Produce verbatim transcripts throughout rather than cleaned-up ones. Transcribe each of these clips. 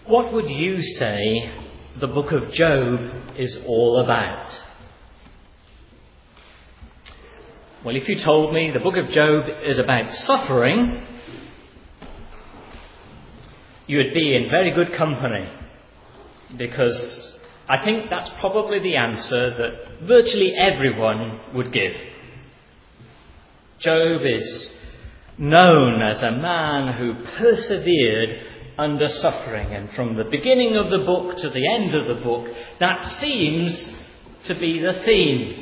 What would you say the book of Job is all about? Well, if you told me the book of Job is about suffering, you would be in very good company, because I think that's probably the answer that virtually everyone would give. Job is known as a man who persevered under suffering, and from the beginning of the book to the end of the book, that seems to be the theme.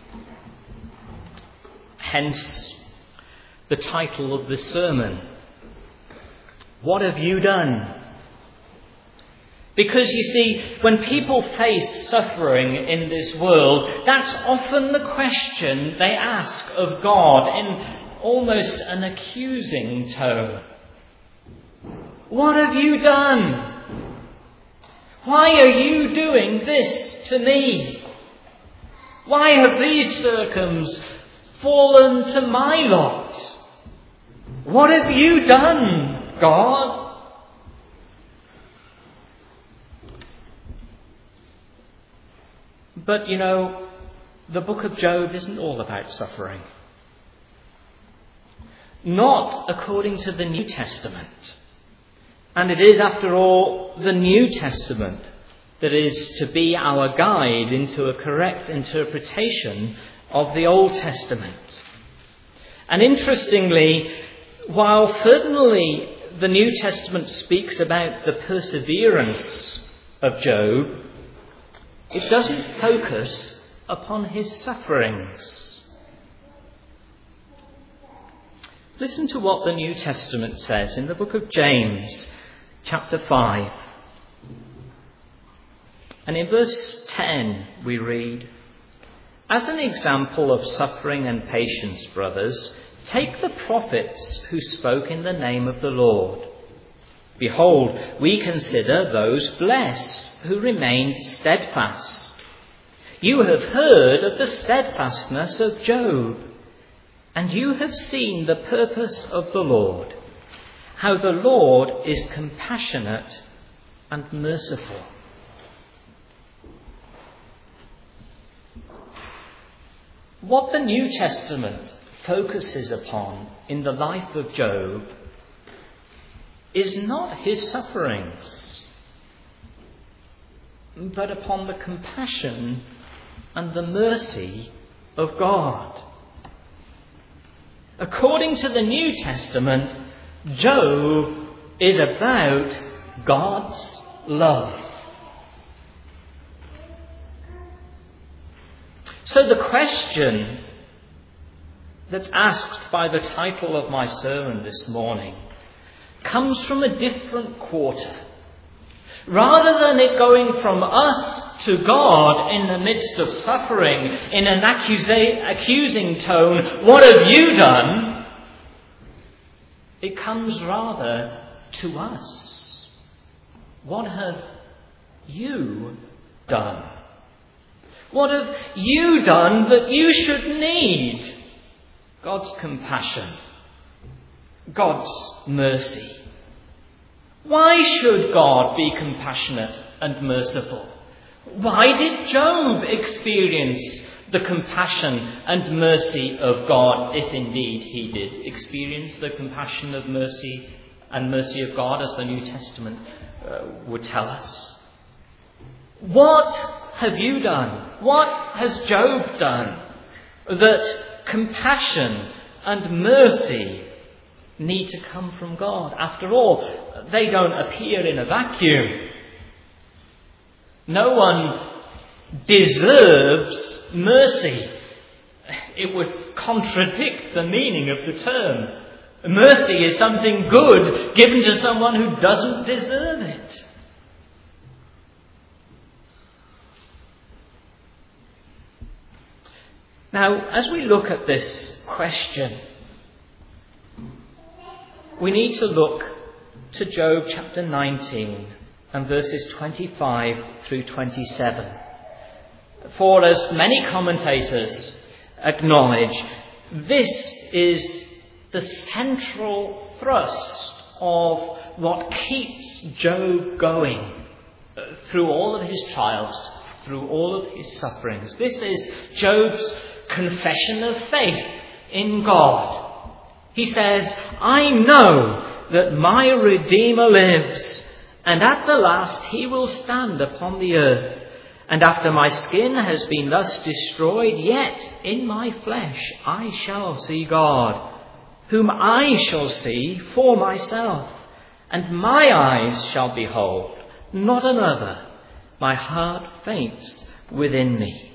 Hence the title of this sermon, What Have You Done? Because you see, when people face suffering in this world, that's often the question they ask of God in almost an accusing tone. What have you done? Why are you doing this to me? Why have these circums fallen to my lot? What have you done, God? But, you know, the book of Job isn't all about suffering. Not according to the New Testament. And it is, after all, the New Testament that is to be our guide into a correct interpretation of the Old Testament. And interestingly, while certainly the New Testament speaks about the perseverance of Job, it doesn't focus upon his sufferings. Listen to what the New Testament says in the book of James, chapter five. And in verse ten we read, "As an example of suffering and patience, brothers, take the prophets who spoke in the name of the Lord. Behold, we consider those blessed who remained steadfast. You have heard of the steadfastness of Job, and you have seen the purpose of the Lord, how the Lord is compassionate and merciful." What the New Testament focuses upon in the life of Job is not his sufferings, but upon the compassion and the mercy of God. According to the New Testament, Job is about God's love. So the question that's asked by the title of my sermon this morning comes from a different quarter. Rather than it going from us to God in the midst of suffering in an accusa- accusing tone, "What have you done?" it comes rather to us. What have you done? What have you done that you should need God's compassion, God's mercy? Why should God be compassionate and merciful? Why did Job experience the compassion and mercy of God, if indeed he did experience the compassion of mercy and mercy of God, as the New Testament uh, would tell us? What have you done? What has Job done that compassion and mercy need to come from God? After all, they don't appear in a vacuum. No one deserves mercy. It would contradict the meaning of the term. Mercy is something good given to someone who doesn't deserve it. Now, as we look at this question, we need to look to Job chapter nineteen and verses twenty-five through twenty-seven. For as many commentators acknowledge, this is the central thrust of what keeps Job going through all of his trials, through all of his sufferings. This is Job's confession of faith in God. He says, I know that my Redeemer lives, and at the last he will stand upon the earth. And after my skin has been thus destroyed, yet in my flesh I shall see God, whom I shall see for myself, and my eyes shall behold, not another. My heart faints within me.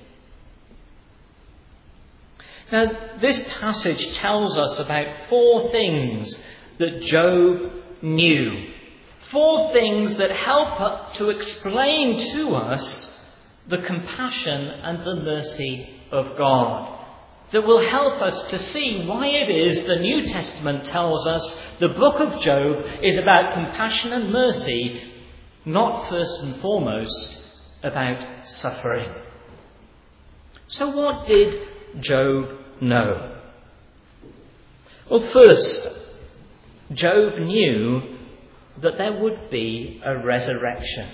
Now, this passage tells us about four things that Job knew. Four things that help to explain to us the compassion and the mercy of God, that will help us to see why it is the New Testament tells us the book of Job is about compassion and mercy, not first and foremost about suffering. So what did Job know? Well, first, Job knew that there would be a resurrection.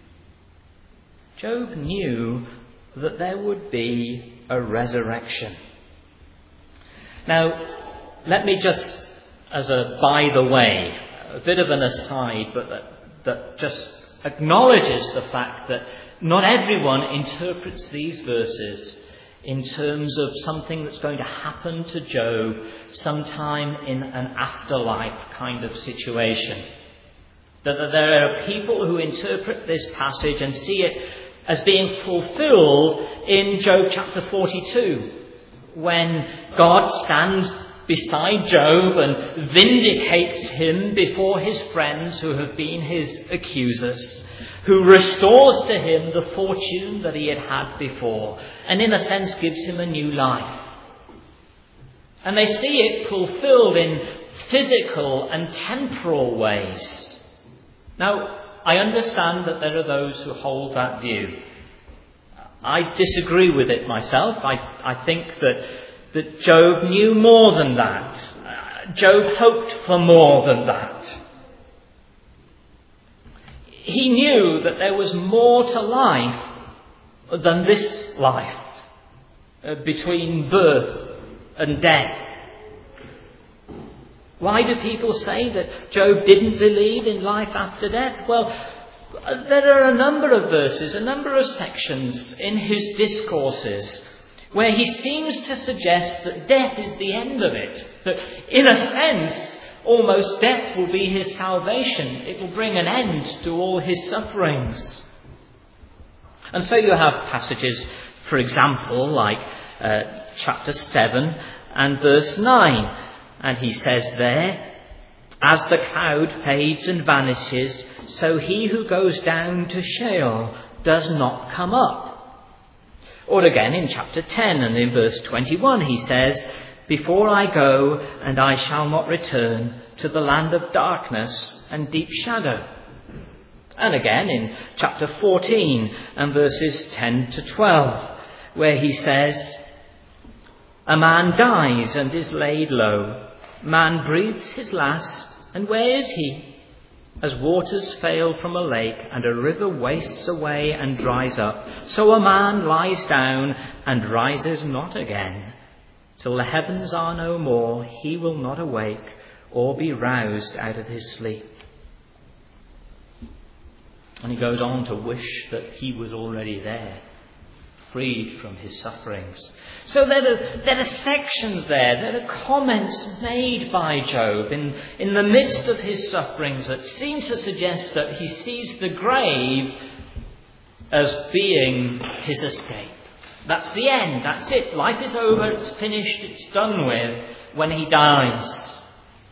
Job knew that there would be a resurrection. Now, let me just, as a by the way, a bit of an aside, but that, that just acknowledges the fact that not everyone interprets these verses in terms of something that's going to happen to Job sometime in an afterlife kind of situation. That there are people who interpret this passage and see it as being fulfilled in Job chapter forty-two, when God stands beside Job and vindicates him before his friends who have been his accusers, who restores to him the fortune that he had had before, and in a sense gives him a new life. And they see it fulfilled in physical and temporal ways. Now, I understand that there are those who hold that view. I disagree with it myself. I, I think that, that Job knew more than that. Uh, Job hoped for more than that. He knew that there was more to life than this life, uh, between birth and death. Why do people say that Job didn't believe in life after death? Well, there are a number of verses, a number of sections in his discourses where he seems to suggest that death is the end of it. That in a sense, almost death will be his salvation. It will bring an end to all his sufferings. And so you have passages, for example, like uh, chapter seven and verse nine. And he says there, as the cloud fades and vanishes, so he who goes down to Sheol does not come up. Or again in chapter ten and in verse twenty-one he says, before I go and I shall not return to the land of darkness and deep shadow. And again in chapter fourteen and verses ten to twelve, where he says, a man dies and is laid low. Man breathes his last, and where is he? As waters fail from a lake, and a river wastes away and dries up, so a man lies down and rises not again. Till the heavens are no more, he will not awake or be roused out of his sleep. And he goes on to wish that he was already there, freed from his sufferings. So there are, there are sections there, there are comments made by Job in, in the midst of his sufferings that seem to suggest that he sees the grave as being his escape. That's the end, that's it. Life is over, it's finished, it's done with when he dies.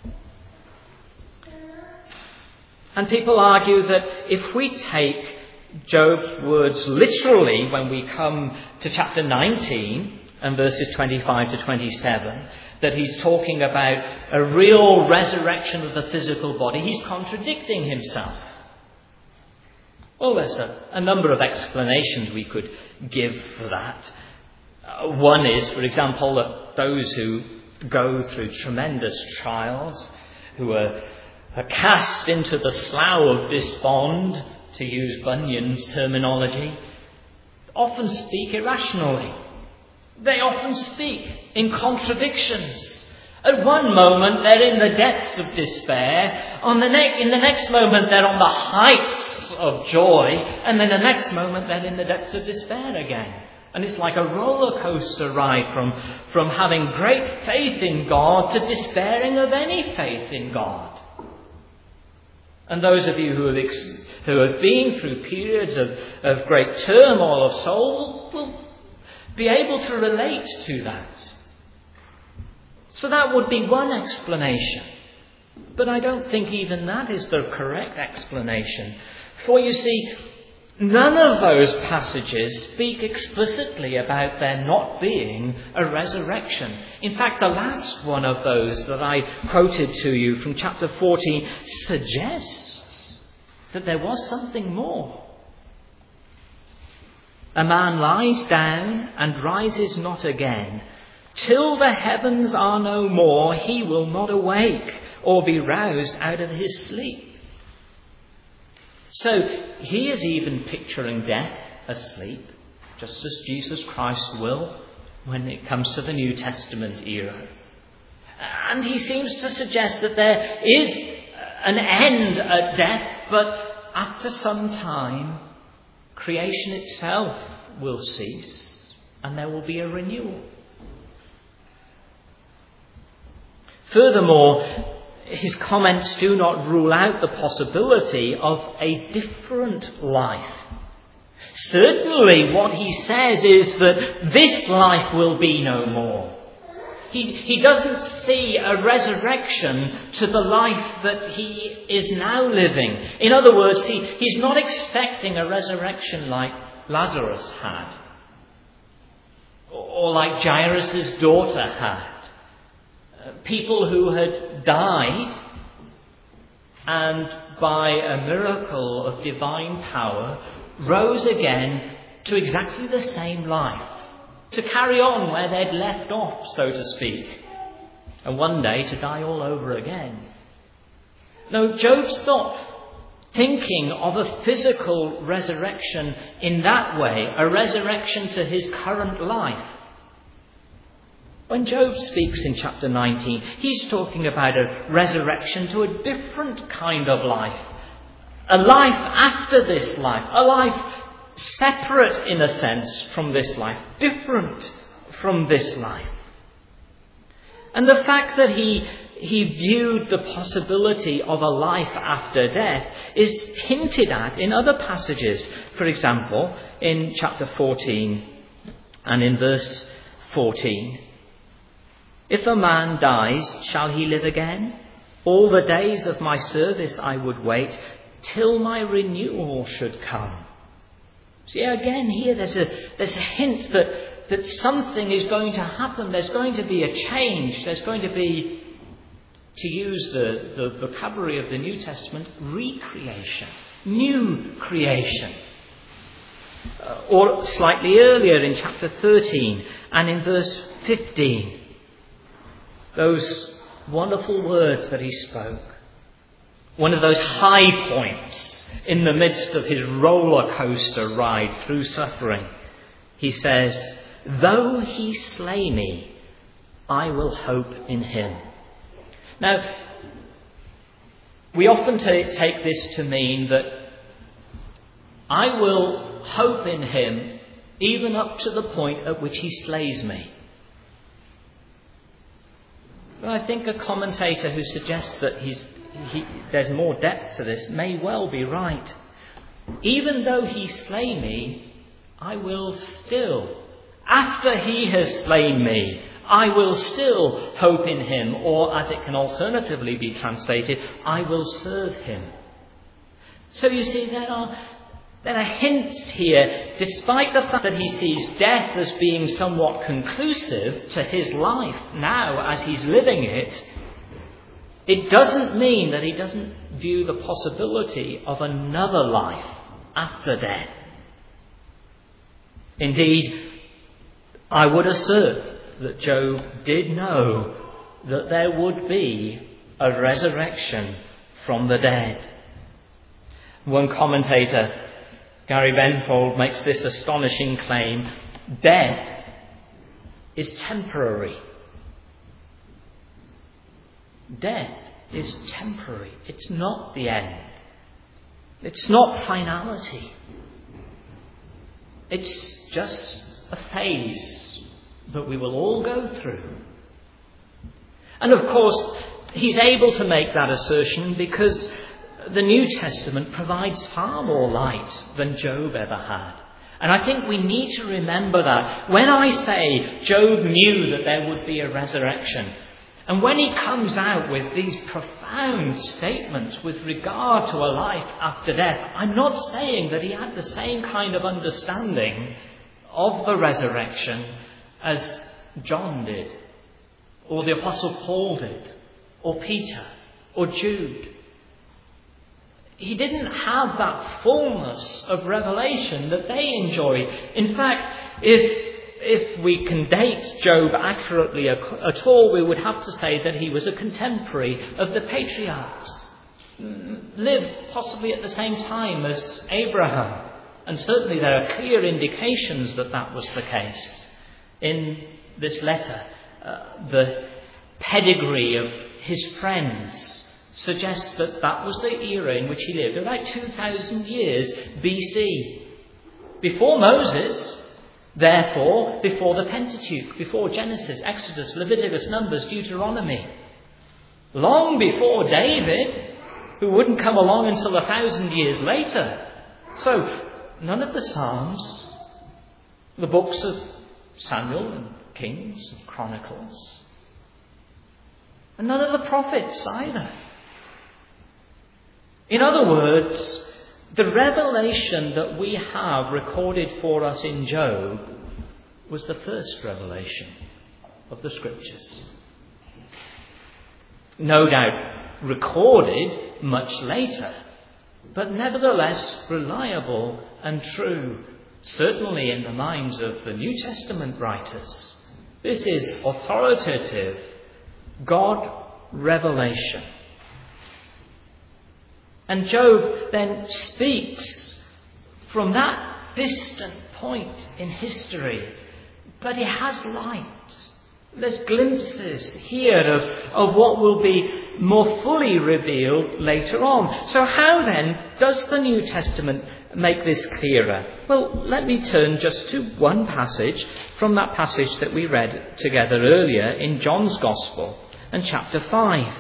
And people argue that if we take Job's words literally when we come to chapter nineteen and verses twenty-five to twenty-seven, that he's talking about a real resurrection of the physical body, he's contradicting himself. Well, there's a, a number of explanations we could give for that. Uh, one is, for example, that those who go through tremendous trials, who are are cast into the slough of despond, to use Bunyan's terminology, often speak irrationally. They often speak in contradictions. At one moment they're in the depths of despair, on the ne- in the next moment they're on the heights of joy, and then the next moment they're in the depths of despair again. And it's like a roller coaster ride from, from having great faith in God to despairing of any faith in God. And those of you who have, ex- who have been through periods of, of great turmoil of soul will be able to relate to that. So that would be one explanation. But I don't think even that is the correct explanation. For you see, none of those passages speak explicitly about there not being a resurrection. In fact, the last one of those that I quoted to you from chapter fourteen suggests that there was something more. A man lies down and rises not again. Till the heavens are no more, he will not awake or be roused out of his sleep. So he is even picturing death asleep, just as Jesus Christ will when it comes to the New Testament era. And he seems to suggest that there is an end at death, but after some time, creation itself will cease and there will be a renewal. Furthermore, his comments do not rule out the possibility of a different life. Certainly what he says is that this life will be no more. He, he doesn't see a resurrection to the life that he is now living. In other words, he, he's not expecting a resurrection like Lazarus had, or like Jairus' daughter had. People who had died and by a miracle of divine power rose again to exactly the same life, to carry on where they'd left off, so to speak, and one day to die all over again. No, Job's not thinking of a physical resurrection in that way, a resurrection to his current life. When Job speaks in chapter nineteen, he's talking about a resurrection to a different kind of life. A life after this life. A life separate, in a sense, from this life. Different from this life. And the fact that he, he viewed the possibility of a life after death is hinted at in other passages. For example, in chapter fourteen and in verse fourteen. If a man dies, shall he live again? All the days of my service I would wait, till my renewal should come. See, again here there's a, there's a hint that, that something is going to happen. There's going to be a change. There's going to be, to use the, the vocabulary of the New Testament, recreation. New creation. Uh, or slightly earlier in chapter thirteen and in verse fifteen. Those wonderful words that he spoke. One of those high points in the midst of his roller coaster ride through suffering. He says, though he slay me, I will hope in him. Now, we often t- take this to mean that I will hope in him even up to the point at which he slays me. But I think a commentator who suggests that he's, he, there's more depth to this may well be right. Even though he slay me, I will still, after he has slain me, I will still hope in him, or as it can alternatively be translated, I will serve him. So you see, there are There are hints here, despite the fact that he sees death as being somewhat conclusive to his life now as he's living it, it doesn't mean that he doesn't view the possibility of another life after death. Indeed, I would assert that Job did know that there would be a resurrection from the dead. One commentator, Gary Benfold, makes this astonishing claim: death is temporary. Death is temporary. It's not the end. It's not finality. It's just a phase that we will all go through. And of course, he's able to make that assertion because the New Testament provides far more light than Job ever had. And I think we need to remember that. When I say Job knew that there would be a resurrection, and when he comes out with these profound statements with regard to a life after death, I'm not saying that he had the same kind of understanding of the resurrection as John did, or the Apostle Paul did, or Peter, or Jude. He didn't have that fullness of revelation that they enjoyed. In fact, if if we can date Job accurately at all, we would have to say that he was a contemporary of the patriarchs, lived possibly at the same time as Abraham. And certainly there are clear indications that that was the case. In this letter, uh, the pedigree of his friends suggests that that was the era in which he lived, about two thousand years B C. Before Moses, therefore, before the Pentateuch, before Genesis, Exodus, Leviticus, Numbers, Deuteronomy. Long before David, who wouldn't come along until a thousand years later. So, none of the Psalms, the books of Samuel and Kings and Chronicles, and none of the prophets either. In other words, the revelation that we have recorded for us in Job was the first revelation of the Scriptures. No doubt recorded much later, but nevertheless reliable and true, certainly in the minds of the New Testament writers. This is authoritative God revelation. And Job then speaks from that distant point in history, but he has light. There's glimpses here of, of what will be more fully revealed later on. So how then does the New Testament make this clearer? Well, let me turn just to one passage from that passage that we read together earlier in John's Gospel and chapter five.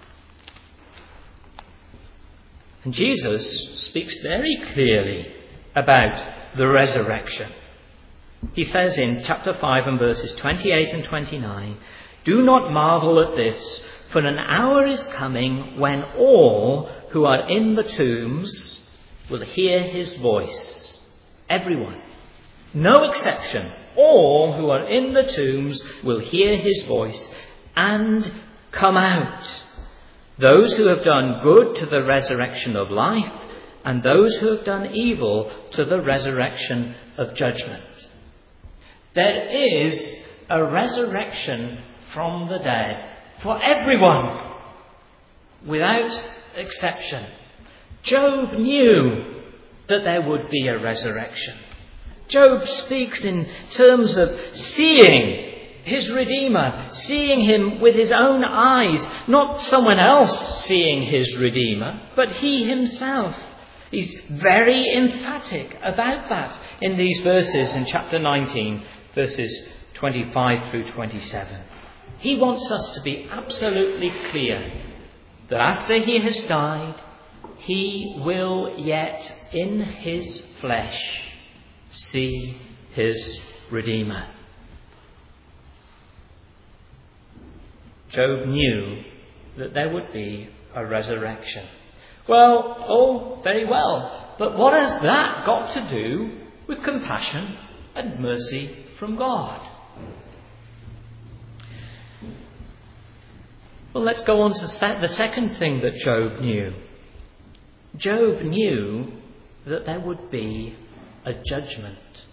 And Jesus speaks very clearly about the resurrection. He says in chapter five and verses twenty-eight and twenty-nine, "Do not marvel at this, for an hour is coming when all who are in the tombs will hear his voice." Everyone, no exception, all who are in the tombs will hear his voice and come out. Those who have done good to the resurrection of life, and those who have done evil to the resurrection of judgment. There is a resurrection from the dead for everyone, without exception. Job knew that there would be a resurrection. Job speaks in terms of seeing his Redeemer, seeing him with his own eyes, not someone else seeing his Redeemer, but he himself. He's very emphatic about that in these verses in chapter nineteen, verses twenty-five through twenty-seven. He wants us to be absolutely clear that after he has died, he will yet in his flesh see his Redeemer. Job knew that there would be a resurrection. Well, oh, very well. But what has that got to do with compassion and mercy from God? Well, let's go on to the second thing that Job knew. Job knew that there would be a judgment.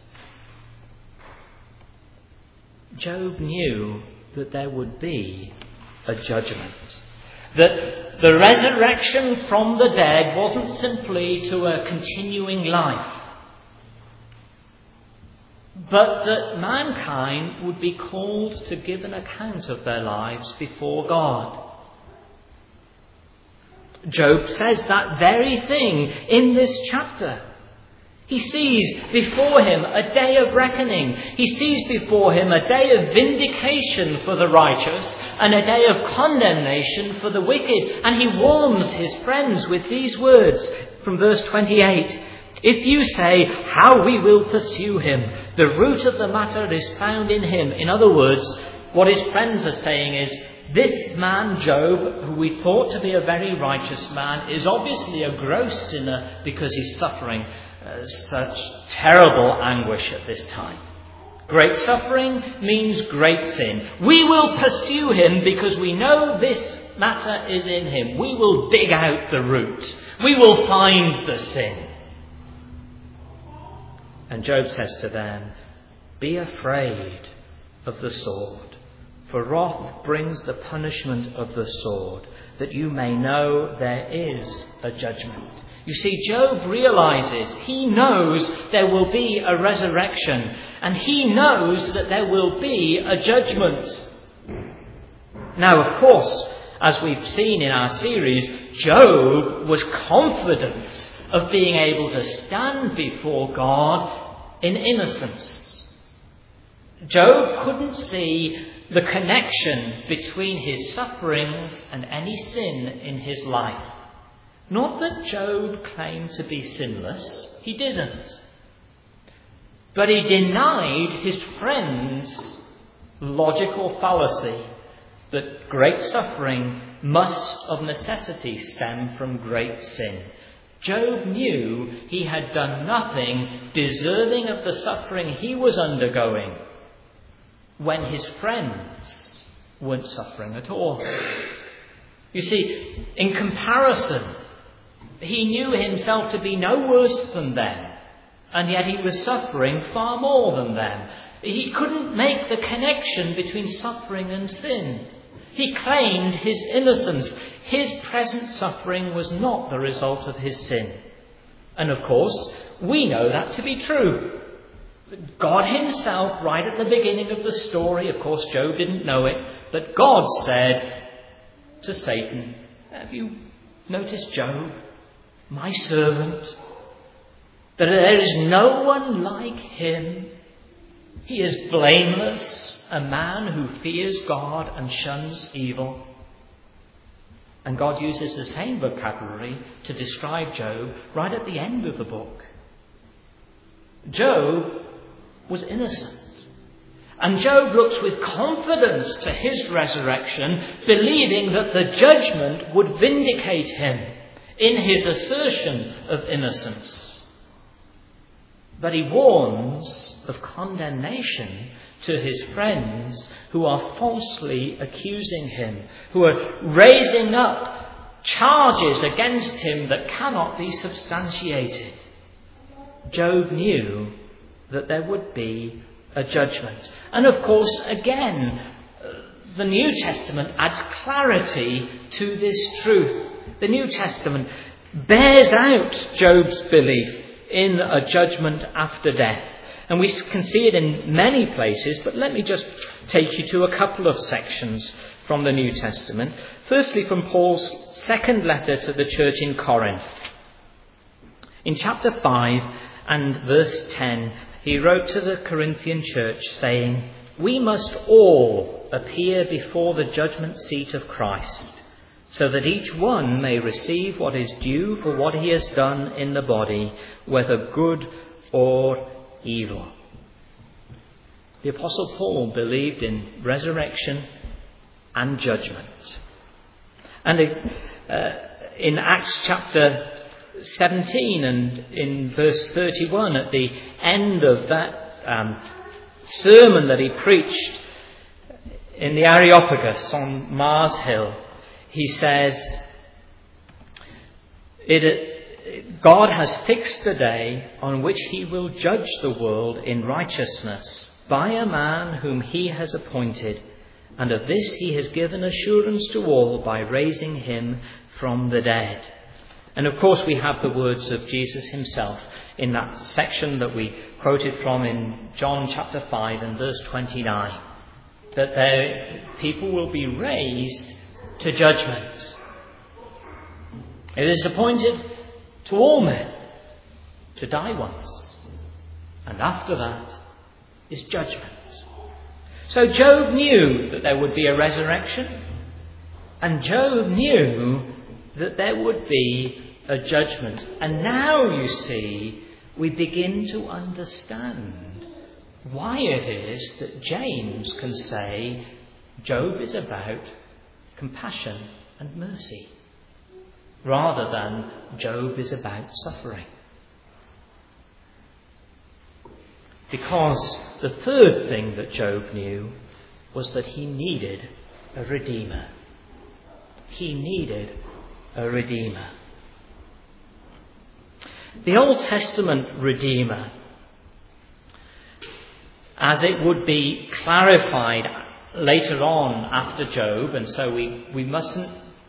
Job knew that there would be a judgment. That the resurrection from the dead wasn't simply to a continuing life, but that mankind would be called to give an account of their lives before God. Job says that very thing in this chapter. He sees before him a day of reckoning. He sees before him a day of vindication for the righteous and a day of condemnation for the wicked. And he warns his friends with these words from verse twenty-eight. If you say, how we will pursue him, the root of the matter is found in him. In other words, what his friends are saying is, this man Job, who we thought to be a very righteous man, is obviously a gross sinner because he's suffering uh, such terrible anguish at this time. Great suffering means great sin. We will pursue him because we know this matter is in him. We will dig out the root. We will find the sin. And Job says to them, be afraid of the sword, for wrath brings the punishment of the sword, that you may know there is a judgment. You see, Job realizes, he knows there will be a resurrection, and he knows that there will be a judgment. Now, of course, as we've seen in our series, Job was confident of being able to stand before God in innocence. Job couldn't see the connection between his sufferings and any sin in his life. Not that Job claimed to be sinless, he didn't. But he denied his friend's logical fallacy that great suffering must of necessity stem from great sin. Job knew he had done nothing deserving of the suffering he was undergoing when his friends weren't suffering at all. You see, in comparison, he knew himself to be no worse than them, and yet he was suffering far more than them. He couldn't make the connection between suffering and sin. He claimed his innocence. His present suffering was not the result of his sin. And of course, we know that to be true. God himself, right at the beginning of the story, of course Job didn't know it, but God said to Satan, have you noticed Job, my servant, that there is no one like him? He is blameless, a man who fears God and shuns evil. And God uses the same vocabulary to describe Job right at the end of the book. Job was innocent. And Job looks with confidence to his resurrection, believing that the judgment would vindicate him in his assertion of innocence. But he warns of condemnation to his friends who are falsely accusing him, who are raising up charges against him that cannot be substantiated. Job knew that there would be a judgment. And of course, again, the New Testament adds clarity to this truth. The New Testament bears out Job's belief in a judgment after death. And we can see it in many places, but let me just take you to a couple of sections from the New Testament. Firstly, from Paul's second letter to the church in Corinth. In chapter five and verse ten, he wrote to the Corinthian church saying, we must all appear before the judgment seat of Christ, so that each one may receive what is due for what he has done in the body, whether good or evil. The Apostle Paul believed in resurrection and judgment. And uh, in Acts chapter seventeen and in verse thirty-one, at the end of that um, sermon that he preached in the Areopagus on Mars Hill, he says, it, God has fixed the day on which he will judge the world in righteousness by a man whom he has appointed, and of this he has given assurance to all by raising him from the dead. And of course we have the words of Jesus himself in that section that we quoted from in John chapter five and verse twenty-nine, that their people will be raised to judgment. It is appointed to all men to die once, and after that is judgment. So Job knew that there would be a resurrection, and Job knew that there would be a judgment. And now, you see, we begin to understand why it is that James can say Job is about compassion and mercy, rather than Job is about suffering. Because the third thing that Job knew was that he needed a redeemer. He needed a redeemer. The Old Testament redeemer, as it would be clarified later on after Job, and so we, we mustn't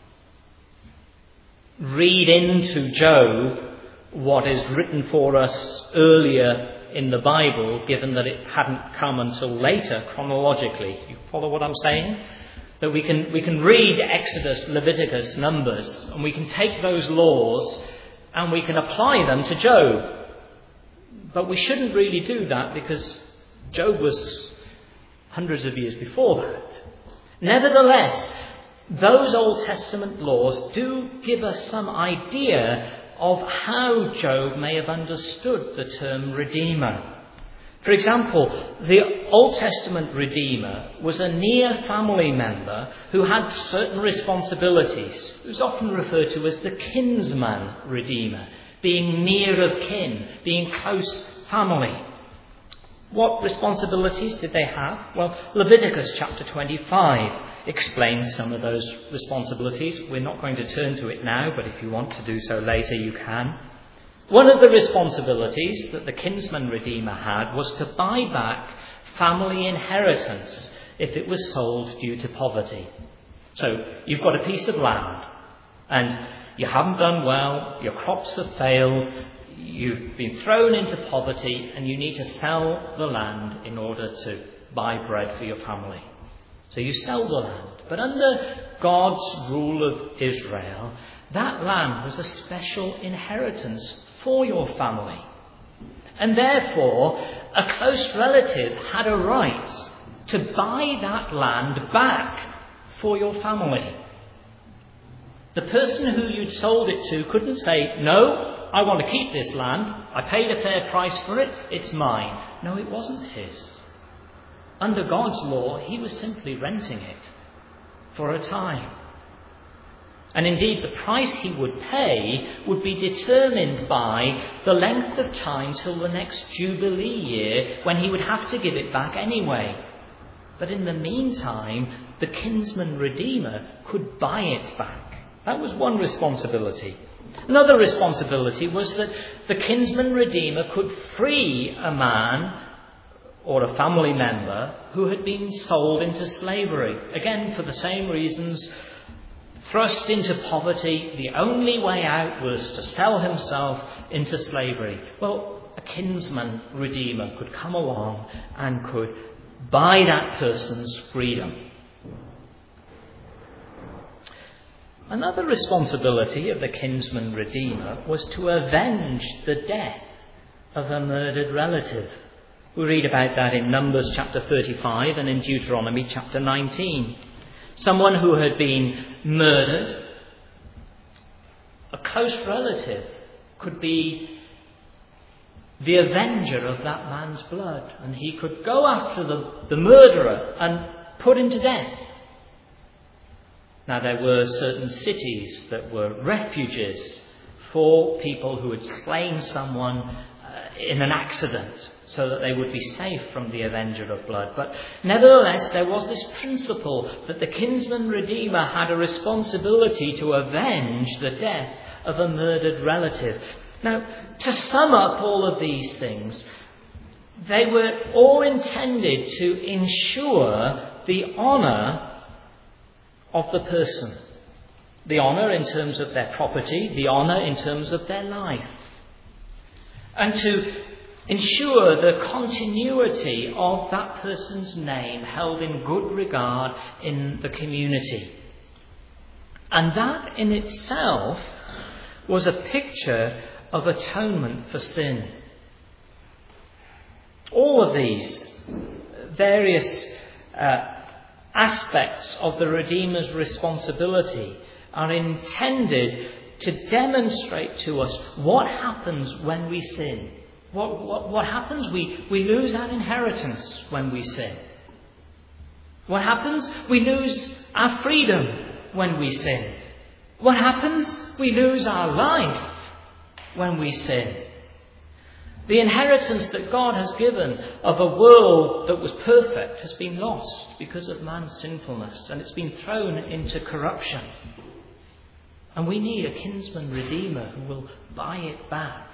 read into Job what is written for us earlier in the Bible, given that it hadn't come until later chronologically. You follow what I'm saying? That we can we can read Exodus, Leviticus, Numbers, and we can take those laws and we can apply them to Job. But we shouldn't really do that, because Job was hundreds of years before that. Nevertheless, those Old Testament laws do give us some idea of how Job may have understood the term redeemer. For example, the Old Testament redeemer was a near family member who had certain responsibilities. It was often referred to as the kinsman redeemer, being near of kin, being close family. What responsibilities did they have? Well, Leviticus chapter twenty-five explains some of those responsibilities. We're not going to turn to it now, but if you want to do so later, you can. One of the responsibilities that the kinsman redeemer had was to buy back family inheritance if it was sold due to poverty. So you've got a piece of land and you haven't done well, your crops have failed, you've been thrown into poverty, and you need to sell the land in order to buy bread for your family. So you sell the land. But under God's rule of Israel, that land was a special inheritance for your family. And therefore, a close relative had a right to buy that land back for your family. The person who you'd sold it to couldn't say, "No, I want to keep this land. I paid a fair price for it. It's mine." No, it wasn't his. Under God's law, he was simply renting it for a time. And indeed, the price he would pay would be determined by the length of time till the next Jubilee year, when he would have to give it back anyway. But in the meantime, the kinsman redeemer could buy it back. That was one responsibility. Another responsibility was that the kinsman redeemer could free a man or a family member who had been sold into slavery. Again, for the same reasons, thrust into poverty, the only way out was to sell himself into slavery. Well, a kinsman redeemer could come along and could buy that person's freedom. Another responsibility of the kinsman redeemer was to avenge the death of a murdered relative. We read about that in Numbers chapter thirty-five and in Deuteronomy chapter nineteen. Someone who had been murdered, a close relative could be the avenger of that man's blood, and he could go after the, the murderer and put him to death. Now, there were certain cities that were refuges for people who had slain someone uh, in an accident, so that they would be safe from the avenger of blood. But nevertheless, there was this principle that the kinsman redeemer had a responsibility to avenge the death of a murdered relative. Now, to sum up all of these things, they were all intended to ensure the honour of the person. The honour in terms of their property, the honour in terms of their life. And to ensure the continuity of that person's name held in good regard in the community. And that in itself was a picture of atonement for sin. All of these various uh, aspects of the Redeemer's responsibility are intended to demonstrate to us what happens when we sin. What, what, what happens? We, we lose our inheritance when we sin. What happens? We lose our freedom when we sin. What happens? We lose our life when we sin. The inheritance that God has given of a world that was perfect has been lost because of man's sinfulness, and it's been thrown into corruption. And we need a kinsman redeemer who will buy it back.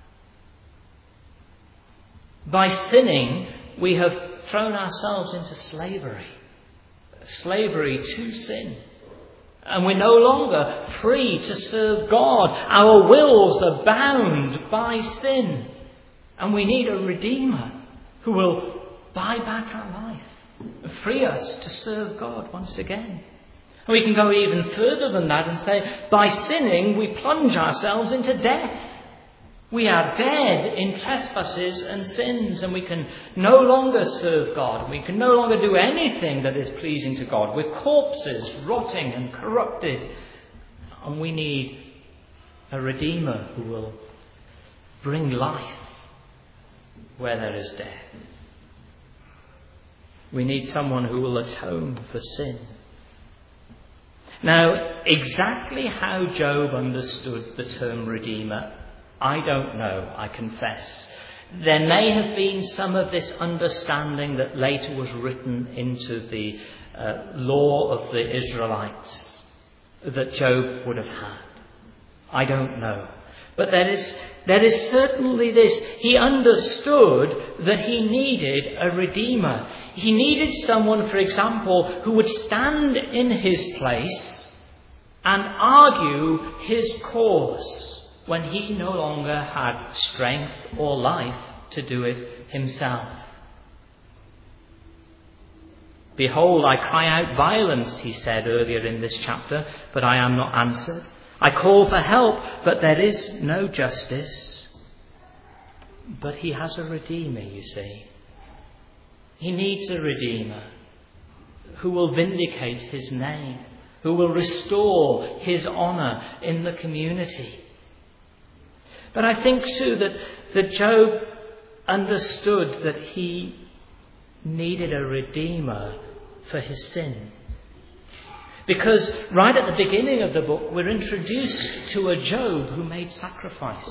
By sinning, we have thrown ourselves into slavery. Slavery to sin. And we're no longer free to serve God. Our wills are bound by sin. And we need a redeemer who will buy back our life and free us to serve God once again. And we can go even further than that and say, by sinning, we plunge ourselves into death. We are dead in trespasses and sins, and we can no longer serve God. We can no longer do anything that is pleasing to God. We're corpses, rotting and corrupted. And we need a Redeemer who will bring life where there is death. We need someone who will atone for sin. Now, exactly how Job understood the term Redeemer, I don't know, I confess. There may have been some of this understanding that later was written into the uh, law of the Israelites that Job would have had. I don't know. But there is, there is certainly this. He understood that he needed a redeemer. He needed someone, for example, who would stand in his place and argue his cause when he no longer had strength or life to do it himself. Behold, I cry out violence, he said earlier in this chapter, but I am not answered. I call for help, but there is no justice. But he has a redeemer, you see. He needs a redeemer who will vindicate his name, who will restore his honour in the community. But I think too that, that Job understood that he needed a redeemer for his sin. Because right at the beginning of the book, we're introduced to a Job who made sacrifice.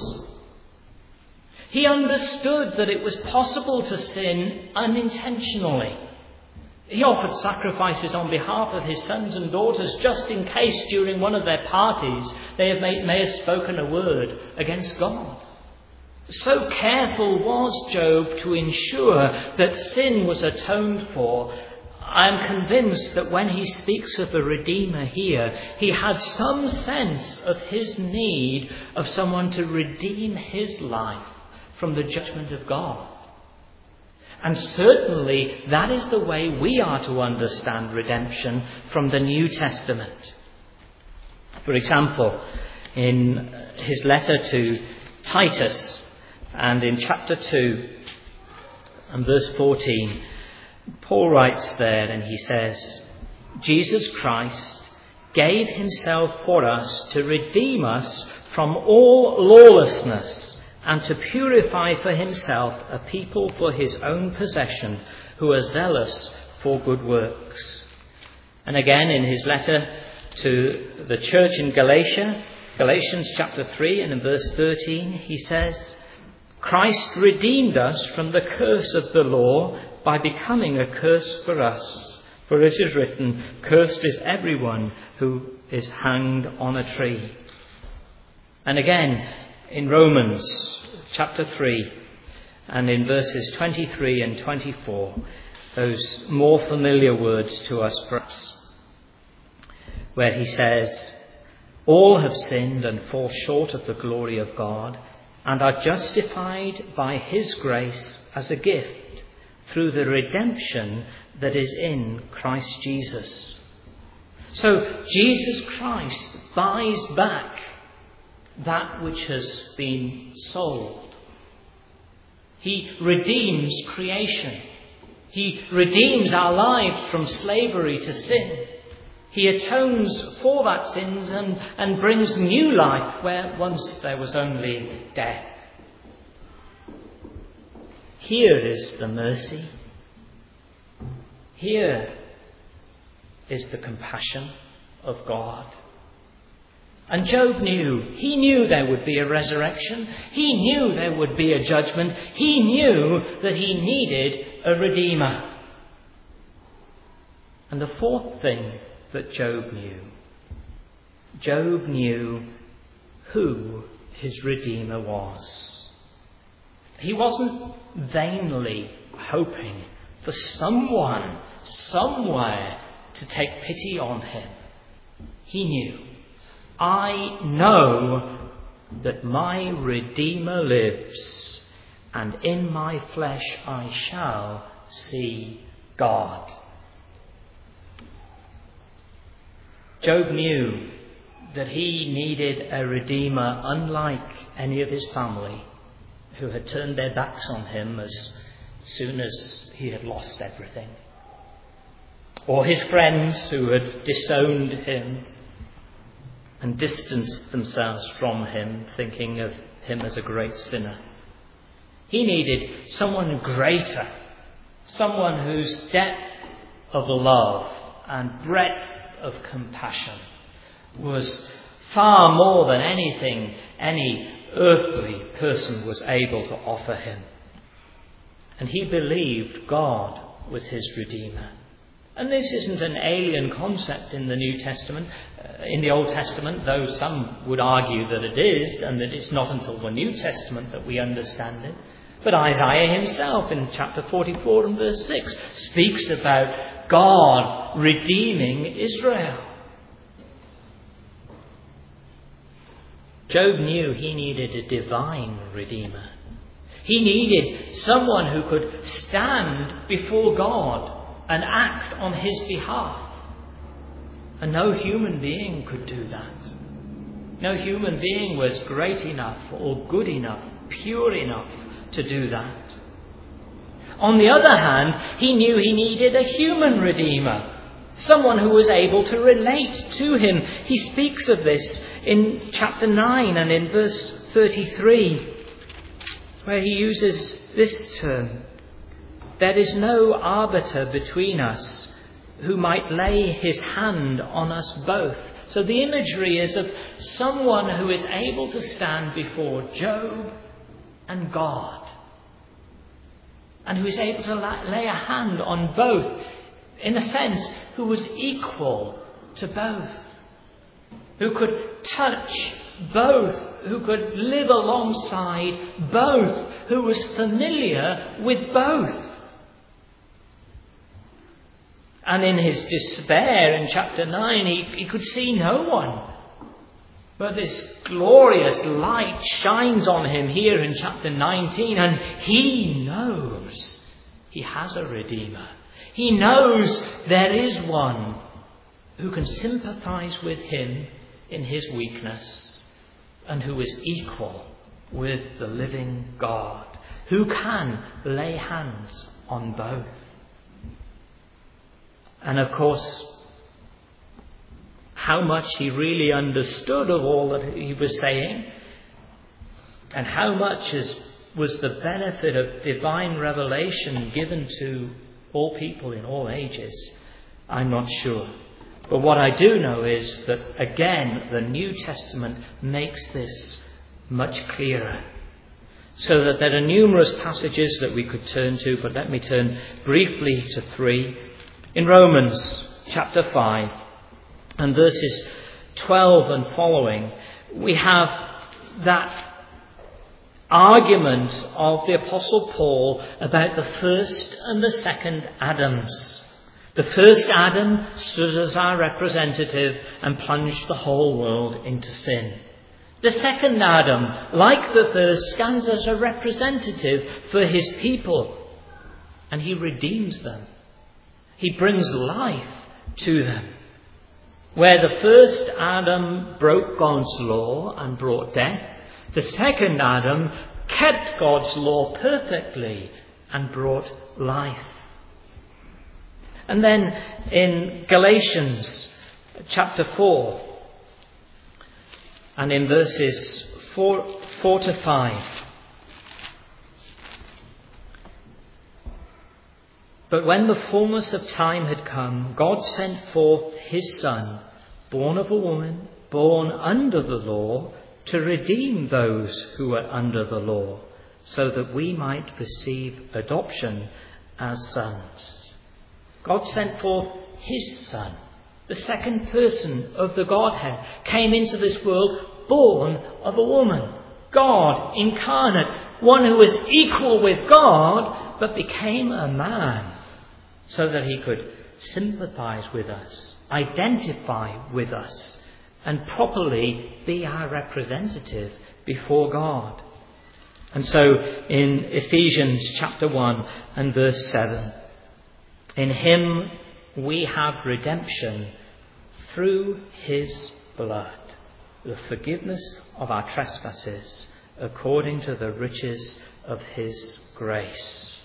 He understood that it was possible to sin unintentionally. He offered sacrifices on behalf of his sons and daughters just in case during one of their parties they have made, may have spoken a word against God. So careful was Job to ensure that sin was atoned for. I am convinced that when he speaks of the Redeemer here, he had some sense of his need of someone to redeem his life from the judgment of God. And certainly that is the way we are to understand redemption from the New Testament. For example, in his letter to Titus and in chapter two and verse fourteen, Paul writes there and he says, Jesus Christ gave himself for us to redeem us from all lawlessness and to purify for himself a people for his own possession who are zealous for good works. And again in his letter to the church in Galatia, Galatians chapter three and in verse thirteen, he says, Christ redeemed us from the curse of the law by becoming a curse for us. For it is written, cursed is everyone who is hanged on a tree. And again, in Romans chapter three and in verses twenty-three and twenty-four, those more familiar words to us perhaps, where he says, "All have sinned and fall short of the glory of God, and are justified by his grace as a gift through the redemption that is in Christ Jesus." So Jesus Christ buys back that which has been sold. He redeems creation. He redeems our lives from slavery to sin. He atones for that sins and, and brings new life where once there was only death. Here is the mercy. Here is the compassion of God. And Job knew. He knew there would be a resurrection. He knew there would be a judgment. He knew that he needed a redeemer. And the fourth thing that Job knew, Job knew who his redeemer was. He wasn't vainly hoping for someone, somewhere, to take pity on him. He knew, I know that my Redeemer lives, and in my flesh I shall see God. Job knew that he needed a Redeemer unlike any of his family who had turned their backs on him as soon as he had lost everything, or his friends who had disowned him and distanced themselves from him, thinking of him as a great sinner. He needed someone greater, someone whose depth of love and breadth of compassion was far more than anything any earthly person was able to offer him. And he believed God was his Redeemer. And this isn't an alien concept in the New Testament, uh, in the Old Testament, though some would argue that it is, and that it's not until the New Testament that we understand it. But Isaiah himself, in chapter forty-four and verse six, speaks about God redeeming Israel. Job knew he needed a divine Redeemer. He needed someone who could stand before God and act on his behalf. And no human being could do that. No human being was great enough or good enough, pure enough to do that. On the other hand, he knew he needed a human Redeemer, someone who was able to relate to him. He speaks of this in chapter nine and in verse thirty-three, where he uses this term: "There is no arbiter between us who might lay his hand on us both." So the imagery is of someone who is able to stand before Job and God, and who is able to lay a hand on both, in a sense, who was equal to both, who could touch both, who could live alongside both, who was familiar with both. And in his despair in chapter nine, he, he could see no one. But this glorious light shines on him here in chapter nineteen, and he knows he has a Redeemer. He knows there is one who can sympathize with him in his weakness, and who is equal with the living God, who can lay hands on both. And of course, how much he really understood of all that he was saying, and how much is, was the benefit of divine revelation given to all people in all ages, I'm not sure. But what I do know is that, again, the New Testament makes this much clearer. So that there are numerous passages that we could turn to, but let me turn briefly to three. In Romans chapter five and verses twelve and following, we have that argument of the Apostle Paul about the first and the second Adams. The first Adam stood as our representative and plunged the whole world into sin. The second Adam, like the first, stands as a representative for his people, and he redeems them. He brings life to them. Where the first Adam broke God's law and brought death, the second Adam kept God's law perfectly and brought life. And then in Galatians chapter four, and in verses four, four to five, but when the fullness of time had come, God sent forth his Son, born of a woman, born under the law, to redeem those who were under the law, so that we might receive adoption as sons. God sent forth his Son, the second person of the Godhead, came into this world born of a woman, God incarnate, one who was equal with God, but became a man, so that he could sympathize with us, identify with us, and properly be our representative before God. And so in Ephesians chapter one and verse seven, in him we have redemption through his blood, the forgiveness of our trespasses, according to the riches of his grace.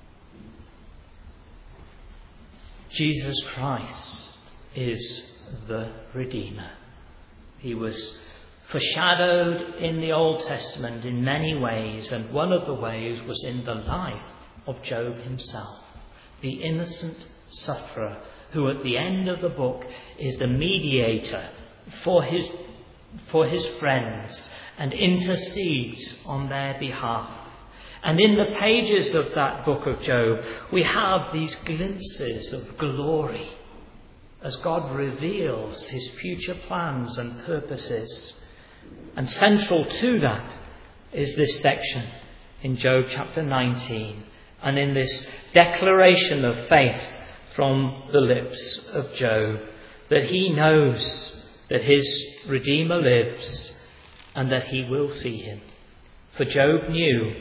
Jesus Christ is the Redeemer. He was foreshadowed in the Old Testament in many ways, and one of the ways was in the life of Job himself, the innocent sufferer who at the end of the book is the mediator for his, for his friends and intercedes on their behalf. And in the pages of that book of Job, we have these glimpses of glory as God reveals his future plans and purposes. And central to that is this section in Job chapter nineteen, and in this declaration of faith from the lips of Job, that he knows that his Redeemer lives and that he will see him. For Job knew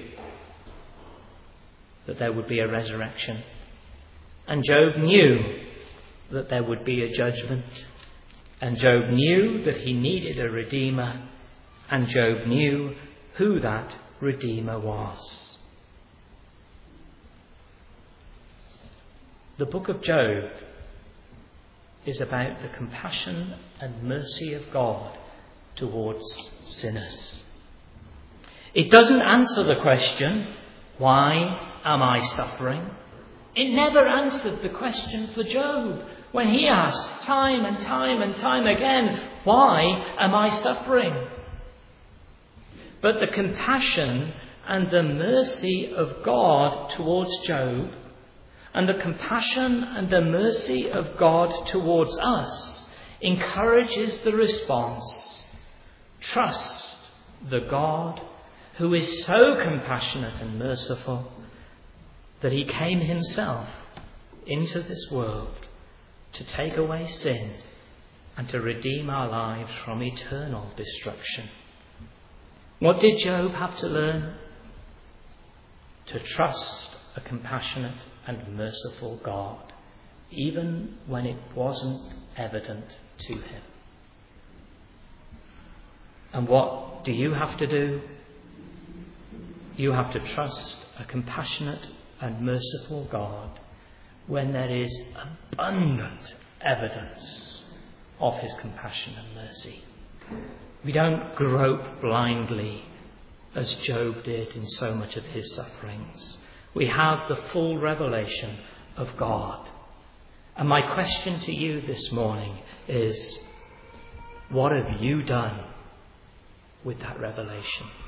that there would be a resurrection, and Job knew that there would be a judgment, and Job knew that he needed a Redeemer, and Job knew who that Redeemer was. The book of Job is about the compassion and mercy of God towards sinners. It doesn't answer the question, why am I suffering? It never answered the question for Job when he asked time and time and time again, why am I suffering? But the compassion and the mercy of God towards Job, and the compassion and the mercy of God towards us, encourages the response, trust the God who is so compassionate and merciful that he came himself into this world to take away sin and to redeem our lives from eternal destruction. What did Job have to learn? To trust a compassionate and merciful God, even when it wasn't evident to him. And what do you have to do? You have to trust a compassionate and merciful God when there is abundant evidence of his compassion and mercy. We don't grope blindly as Job did in so much of his sufferings. We have the full revelation of God. And my question to you this morning is, what have you done with that revelation?